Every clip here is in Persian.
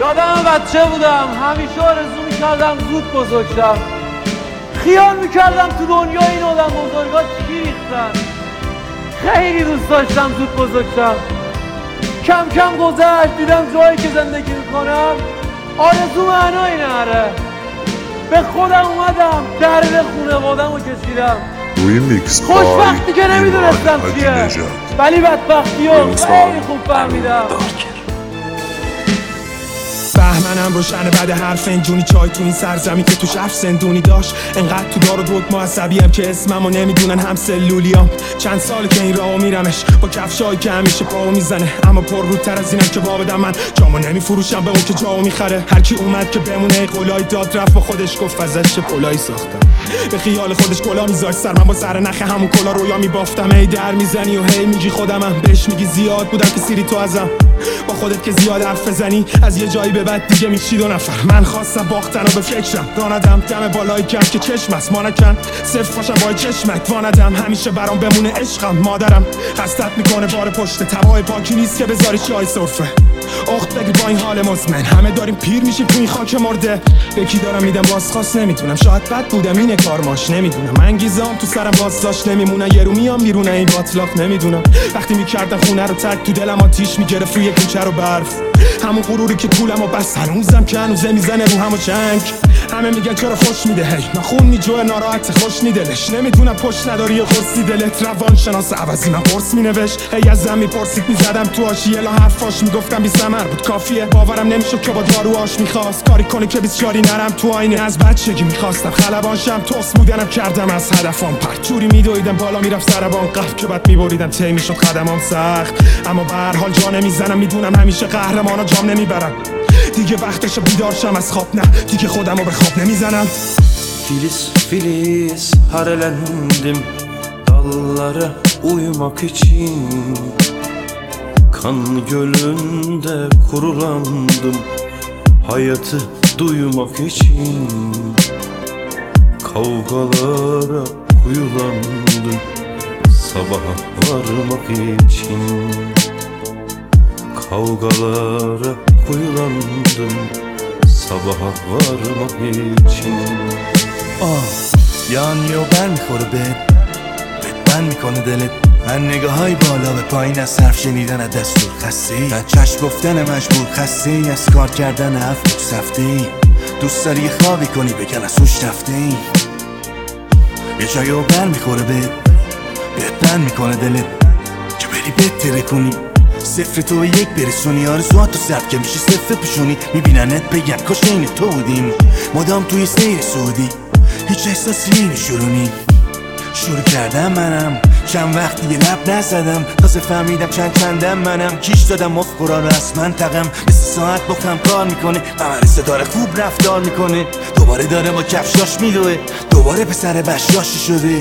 یادم بچه بودم همیشه آرزو میکردم زود بزرگ شم. خیال میکردم تو دنیا این آدم بزرگا چی ریختن. خیلی دوست داشتم زود بزرگ شم. کم کم گذشت دیدم جایی که زندگی میکنم آرزو معنایی نره. به خودم اومدم درد خونوادم رو کشیدم. خوشبختی که نمیدونستم چیه ولی بدبختی رو خیلی خوب فهمیدم. بهمنم روشن بعد هر فنجونی چای تو این سرزمین که توش حرف زندونی داشت. انقدر تو دار و دکمه عصبیم که اسممو نمیدونن هم سلولیام. چند سال که این راهو میرمش با کفشایی که همیشه پاو میزنه، اما پر رودتر از اینم که بابدم من جامو نمیفروشم به اون که جامو میخره. هر کی اومد که بمونه قولای داد رفت با خودش گفت ازش پولای ساختم. به خیال خودش کلا میذاشت سر من با سر نخ همون کلا رویا میبافتم. هی در میزنی و هی میگی خودمم، بهش میگی زیاد بودم که سیری تو ازم. با خودت که زیاد حرف بزنی از یه جایی به بعد دیگه میشی دو نفر. من خواستم باختن و به فکرم راندم دم بالای کف که چشم است ما نکن صرف باشم با چشمت واندم. همیشه برام بمونه عشقم. مادرم قصدت میکنه بار پشت تبای پاکی نیست که بذاری چای سرفه. اخت بگیر با این حال مزمن همه داریم پیر میشیم تو این خاک مرده. به کی دارم میدم بازخواست نمیتونم، شاید بد بودم اینه کارماش نمیدونم. انگیزام تو سرم بازداشت نمیمونن، یه رو میام بیرون این باطلاق نمیدونم. وقتی میکردم خونه رو تک تو دلم آتیش میگرفت روی کوچه رو برف. همون غروری که طولمو بس هنوزم که هنوزه میزنه رو همو چنگ. همه میگن چرا خوش میده هی نخون میجوه ناراحت خوش نیدلش. نمیدونم پشت نداری و خورسی دلت روان شناس عوضی من قرص مینوشت. هی از زن میپرسید میزدم تو آشیه لا حرفاش میگفتم بی ثمر بود کافیه. باورم نمیشد که با داروهاش میخواست کاری کنه که بیچاری نرم تو آینه. از بچگی میخواستم خلبان شم توس بودنم کردم از هدفم پرت. جوری میدویدم بالا میرفت سربان قف که بعد میبریدم تی میشد قدمام سخت. اما به هر حال جا نمیزنم میدونم همیشه قهرمانا جام نمیبرم. دیگه وقتش بیدار شم از خواب، نه دیگه خودمو به خواب nemizanem. Filiz filiz harelendim dallara uyumak için. Kan gölünde kurulandım hayatı duymak için. Kavgalara kuyulandım sabaha varmak için. Kavgalara kuyulandım sabaha varmak için. یعنی و بر میخوره بند میکنه دلت. من نگاه های بالا به پایین از حرف شنیدن از دستور خستی. از چشم گفتن مجبور خستی. از کار کردن هفت سفتی. دوست داری خوابی کنی بگن از سوش رفتی. یه جایی و بر میخوره بند میکنه دلت که بری بهتره کنی. صفر تو به یک برسونی آرزوات تو سرد که میشی صفر پیشونی. میبیننت بگن کاش این تو بودیم مدام توی سیر سعودی. هیچ احساسی نمیشورونی. شروع کردم منم چند وقتی یه لب نزدم تازه فهمیدم چندم منم. کیش دادم مفقورا رو از منطقم. به 3 ساعت بختم کار میکنه ممرسه داره خوب رفتار میکنه. دوباره داره با کفشاش میدوه دوباره پسر بشاشی شده.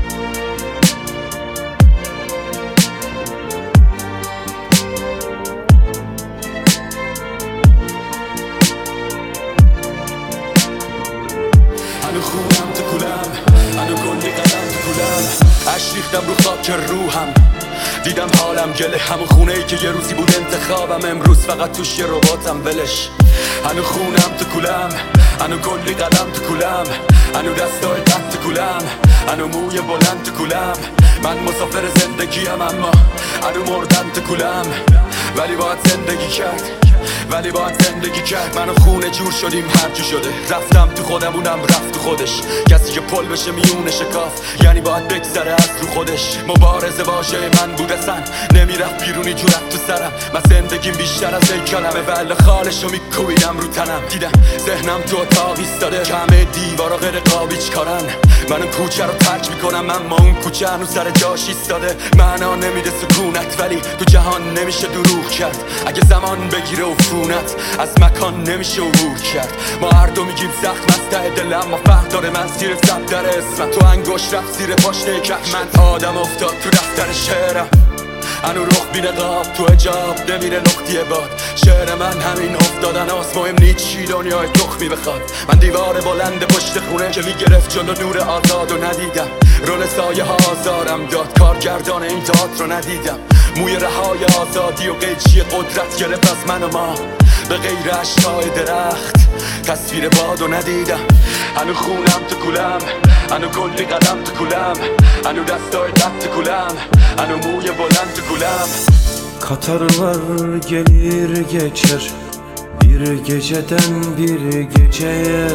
هنو خونم تو کولم هنو گلی قدم تو کولم. عشق ریختم رو خاک روحم دیدم حالم گله. همون خونه ای که یه روزی بود انتخابم امروز فقط توش یه رباتم ولش. هنو خونم تو کولم هنو گلی قدم تو کولم. هنو دستای قد تو کولم هنو موی بلند تو کولم. من مسافر زندگیم اما هنو مردن تو کولم. ولی باید زندگی کرد من و خونه جور شدیم هرجو شده. رفتم تو خودم اونم رفت تو خودش. کسی که پل بشه میونه شکاف یعنی باید بگذره از رو خودش. مبارزه واژه من بود اصلا نمیرفت بیرونی جورت تو سرم. من زندگیم بیشتر از یک کلمه ولی خالشو میکوبیدم رو تنم. دیدم ذهنم تو اتاق ایستاده همه دیوارا غیر قابیچ کارن. من اون کوچه رو ترک میکنم اما اون کوچه هنوز سر جاش ایستاده. معنا نمیده سکونت ولی تو جهان نمیشه دروغ کرد. اگه زمان بگیره عفونت از مکان نمیشه عبور کرد. ما هر دو میگیم زخم از ته دلم اما فرق داره. من زیر صدر اسمم تو انگشت رفت زیر پاشنه کف. من آدم افتاد تو دفتر شعرم هنو رخ بینه قاب تو حجاب نمیره نقطی باد. شعر من همین افتادن هاست مهم نیست چی دنیای تخمی بخواد. من دیوار بلند پشت خونه که میگرفت جلو نور آزاد و ندیدم. رول سایه ها آزارم داد کارگردان این تئاتر رو ندیدم. موی رهای آزادی و قیچی قدرت گرفت از من و ما. به غیر اشکای درخت تصویر بادو ندیدم هنو خونم تو کولم هنو کلی قدم تو کولم هنو دستای قد تو کولم هنو موی بلند تو کولم Katarlar gelir geçer bir geceden bir geceye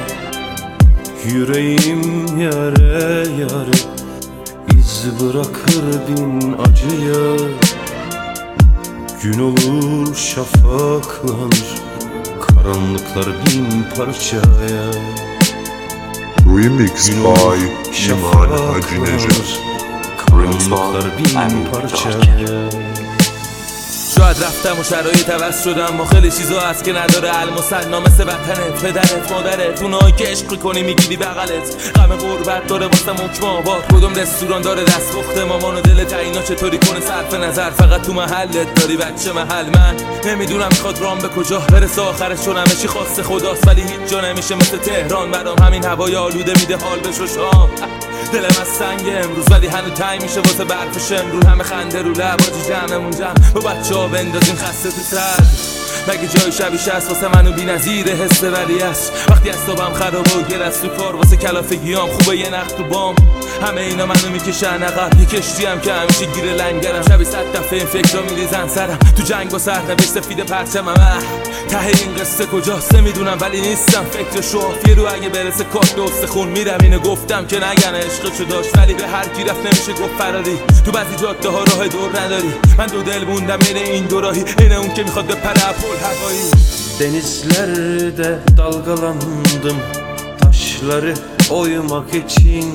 Yüreğim yare yare iz bırakır bin acıya Gün olur şafaklanır karanlıklar bin parçaya Remix Gün by olur İman Hacı Necef. karanlıklar bin parçaya شاید رفتم و شرایط عوض شدم ما خیلی چیزا هست که نداره المصنا مثل وطنت پدرت مادرت اونایی که عشق کنی میگیری بغلت غم غربت داره واسه حکم آباد کدوم رستوران داره دستپخت مامان و دلت اینا چطوری کنه صرف نظر فقط تو محلت داری بچه محل من نمیدونم میخواد رام به کجا برسه آخرش چون همه چی خواست خداست ولی هیچ جا نمیشه مثل تهران برام همین هوای آلوده میده حال بشو شام دلم از سنگ امروز ولی هنو تنگ میشه واسه برف شمرون همه خنده رو لباجی جمعمون جمع با بچه‌ها بندازیم خسته تو سر مگه جای شبیش هست واسه منو بی‌نظیره حس ولی هست وقتی اعصابم خرابه و گرست تو کار واسه کلافگیام خوبه یه نخت تو بام همه اینا منو میکشن عقب یه کشتیم که همیشه گیر لنگرم شبی 100 دفعه این فکرا میریزن سرم تو جنگ با سرنوشت سفید پرچمم ته این قصه کجاست نمیدونم ولی نیستم فکر شوافیه رو اگه برسه کارت استخون میرم اینو گفتم که نگن عشقشو داشت ولی به هر کی رفت nemiشه گفت فراری تو بعضی جاده ها راه دور نداری من دو دل موندم بین این دو راهی اینه اون که میخواد بپره پل هوایی Denizlerde dalgalandım taşları oymak için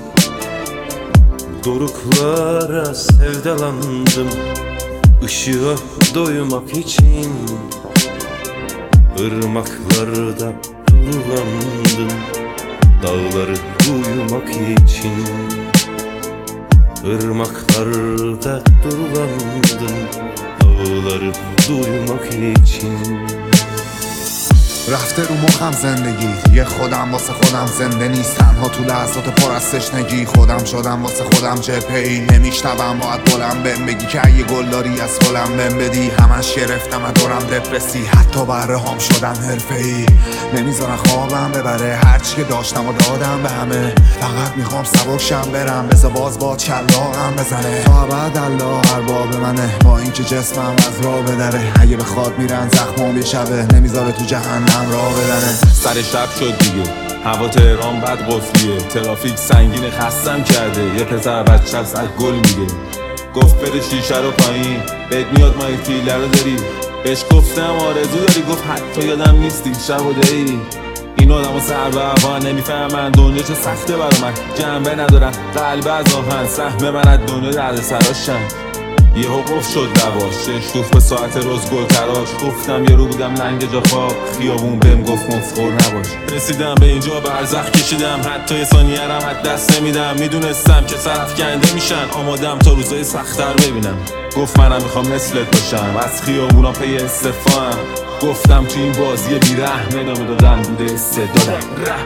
Doruklara sevdalandım ışığa doymak için Irmaklarda durulandım dağları duymak için Irmaklarda durulandım dağları duymak için رفته رو مخم زندگی یه خودم واسه خودم زنده نیست تنها تو لحظات پر از تشنگی خودم شدم واسه خودم جبهه‌ای نمیشتم باید بلند بهم بگی که یه گلداری از گلم بهم بدی همش گرفتم از دورم دپرسی حتی بهره هم شدم حرفه‌ای نمیذارن خوابم ببره هرچی که داشتم و دادم به همه فقط میخوام سبکشم برم بذار باز با چلاقم بزنه تا بعد الله ارباب منه با اینکه جسمم از راه بدره اگه بخواد میرن زخمام یه شبه نمیذاره تو جهنم راه بدنه سر شب شد دیگه هوا تهران بد قفلیه ترافیک سنگین خستم کرده یه پسر بچه از گل میگه گفت بده شیشه رو پایین بهت میاد ما این فیله رو داری بهش گفتم آرزو داری گفت حتی یادم نیستی شب و دایی این آدم و سر به هوا نمیفهمن دنیا چه سخته برا من جنبه ندارن قلب از آهن سهم من از دنیا درد سراشن یه حقوق شد دواش شوف به ساعت روز گل تراش گفتم یه رو بودم لنگ جا خواب خیابون بهم گفت مفخور نباش رسیدم به اینجا برزخ کشیدم حتی یه ثانیه رم از دست نمیدم میدونستم که سرفکنده میشن آمادم تا روزای سخت‌تر ببینم گفت منم میخوام مثلت باشم از خیابونا پی استفام گفتم تو این بازی بیرحم ادامه دادن بوده استعدادم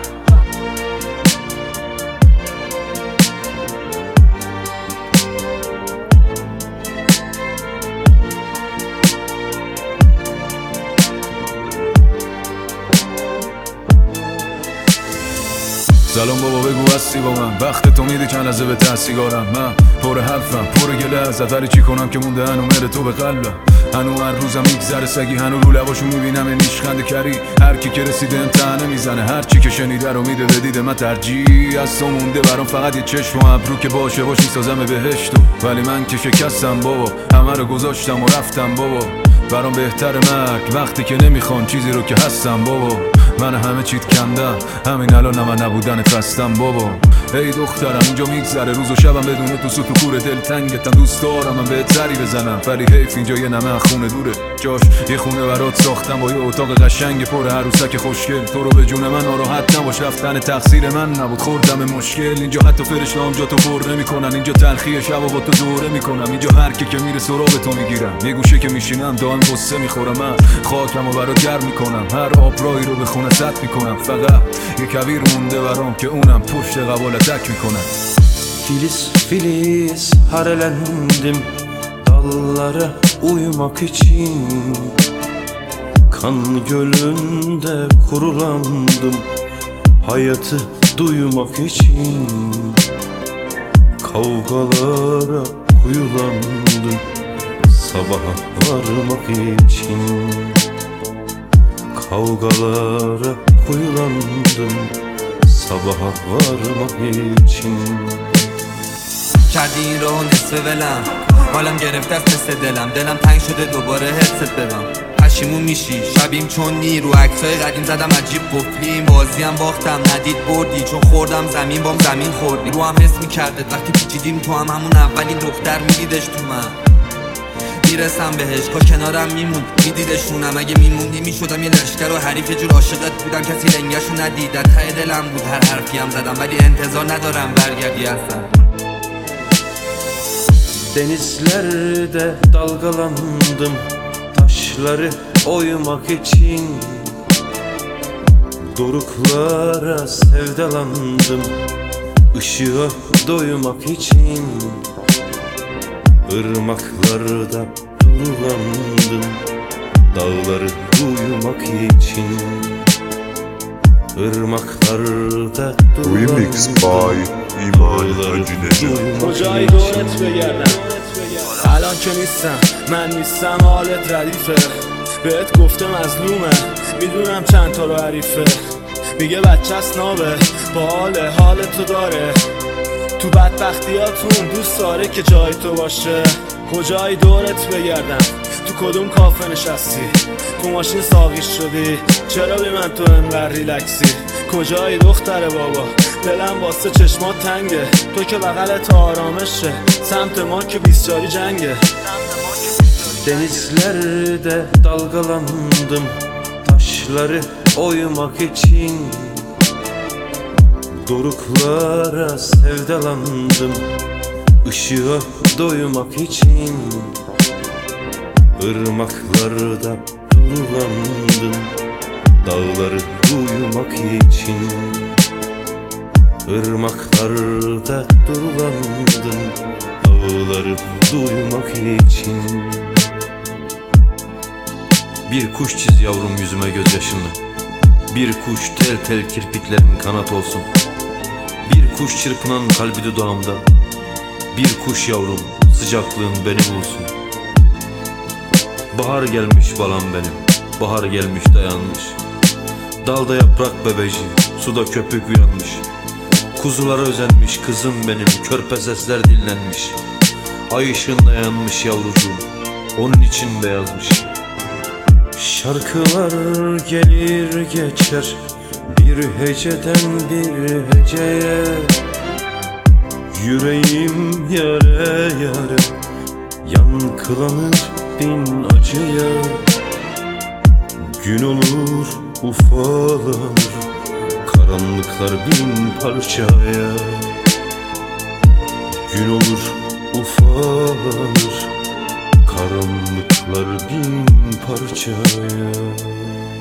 سلام بابا بگو هستی با من وقت تو میده کن لحظه به تحصیگارم من پر حرفم پر گله ازت ولی چی کنم که مونده هنو مره تو به قلبم هنو هر روزم میگذره سگی هنو رو لباشو میبینم یه نیشخنده کری هر کی که رسیده امتحانه میزنه هر چی که شنیده رو میده به دیده من ترجیح از تو مونده برام فقط یه چشم و ابرو که باشه باش میسازم بهشتو ولی من که شکستم بابا همه رو گذاشتم و رفتم بابا برام بهتر مرگ وقتی که نمیخوان چیزی رو که هستم بابا من همه چیت کندم همین الان من نبودنت خستم بابا ای دخترم اینجا میگذره روز و شبم بدون تو سوت و کور دل تنگتم دوست دارم من بهت سری بزنم ولی حیف اینجا یه نمه خونه دوره جاش یه خونه برات ساختم با یه اتاق قشنگ پر عروسک خوشگل تو رو به جون من ناراحت نباش رفتن تقصیر من نبود خوردم مشکل اینجا حتی فرشته‌ام جا تو پر نمیکنن اینجا تلخی شب با تو دوره میکنم اینجا هر کی که میره سراغ تو میگیرم یه گوشه که میشینم دائم قصه میخورم من خاکمو برات گرم میکنم هر آبراهی رو به خونه سد میکنم فقط یه کویر مونده برام که اونم پشت قبال تک میکنم Filiz filiz harelendim dallara uyumak için Kan gölünde kurulandım hayatı duymak için. Kavgalara kuyulandım sabaha varmak için. Kavgalara kuyulandım sabaha varmak için. کردی این راهو نصف ولم حالم گرفته است مثل دلم تنگ شده دوباره حست بدم پشیمون میشی شبیم چون نیرو عکسای قدیم زدم عجیب قفلیم بازیم باختم ندید بردی چون خوردم زمین بام زمین خوردی رو هم حس میکردت وقتی پیچیدیم تو هم همون اولین دختر میدیدش تو من میرسم بهش کا کنارم میموند میدیدشونم اگه میموندی میشدم یه لشکر و حریف جور عاشقت بودم کسی لنگشو ندید در ته دلم بود هر حرفی هم زدم ولی انتظار ندارم برگردی اصلا Denizlerde dalgalandım taşları oymak için. Doruklara sevdalandım ışığa doymak için. Irmaklarda durulandım dağları duymak için. Irmaklarda Remix by ایمان حاجی نژاد. کجایی دورت بگردم الان که نیستم من نیستم حالت ردیفه بهت گفته مظلومه میدونم چند تا رو حریفه میگه بچه است نابه با حال تو داره تو بدبختیاتون دوست داره که جای تو باشه کجایی دورت بگردم تو کدوم کافه نشستی تو ماشین ساقیش شدی چرا بی من تو انقدر ریلکسی کجایی دختر بابا دلم واسه چشمات تنگه تو که بغلت آرامشه سمت ما که 24 جنگه Denizlerde dalgalandım taşları oymak için. Doruklara sevdalandım ışığa doymak için. Irmaklarda durulandım dağları duymak için. Irmaklarda durulandım dağları duymak için. Bir kuş çiz yavrum yüzüme gözyaşını. Bir kuş tel tel kirpiklerin kanat olsun. Bir kuş çırpınan kalbi dudağımda. Bir kuş yavrum sıcaklığın beni bulsun. Bahar gelmiş balam benim, bahar gelmiş dayanmış. Dalda yaprak bebeci, suda köpük uyanmış. Kuzulara özenmiş kızım benim, körpe sesler dinlenmiş. Ay ışığında yanmış yavrucuğum, onun için beyazmış. Şarkılar gelir geçer bir heceden bir heceye. Yüreğim yare yare yankılanır bin acıya. Gün olur ufalanır karanlıklar bin parçaya. Gün olur ufalanır karanlıklar bin parçaya.